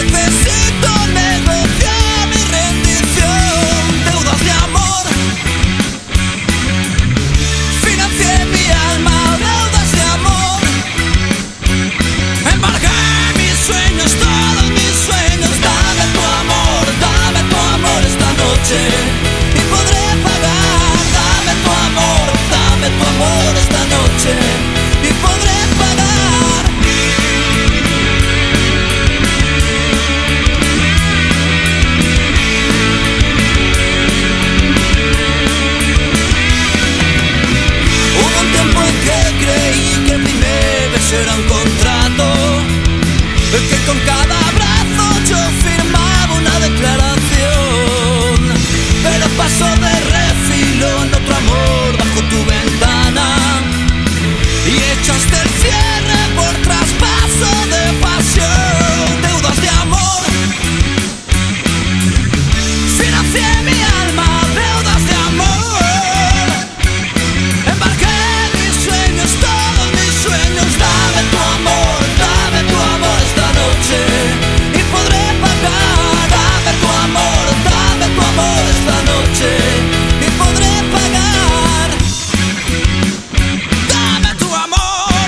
Necesito negociar mi rendición. Deudas de amor. Financié mi alma, deudas de amor. Embargué mis sueños, todos mis sueños. Dame tu amor esta noche y podré pagar. Dame tu amor esta noche y podré pagar. Hubo un tiempo en que creí que el primer beso era un contrato, el que con cada abrazo yo firmaba una declaración. Pero pasó de refilón otro amor bajo tu ventana y echaste el cierre por traspaso de pasión. Deudas de amor. Financié mi alma, deudas de amor. Embarqué mis sueños, todos mis sueños. Dame tu amor esta noche y podré pagar. Dame tu amor esta noche y podré pagar. Dame tu amor.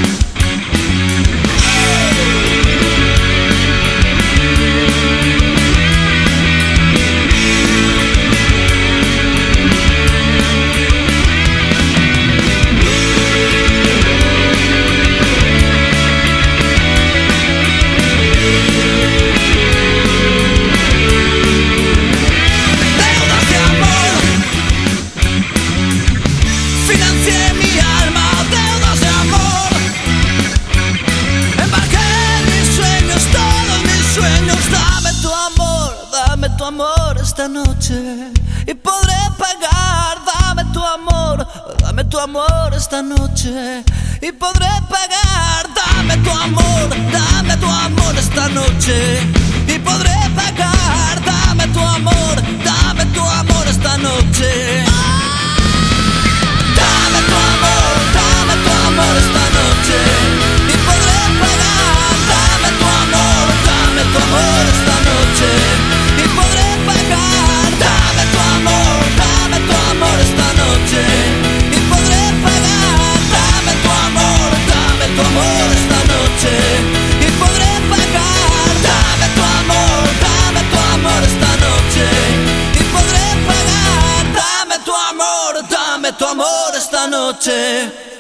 Deudas de amor. Financié mi alma, deudas de amor. Embarqué mis sueños, todos mis sueños. Dame tu amor esta noche y podré pagar. Dame tu amor esta noche y podré pagar. Dame tu amor esta noche y podré pagar. Dame tu amor esta noche. Dame tu amor esta noche y podré pagar. Dame tu amor esta noche y podré pagar. Dame tu amor esta noche y podré pagar. Dame tu amor esta noche y podré pagar. Dame tu amor esta noche y podré pagar. Dame tu amor esta noche.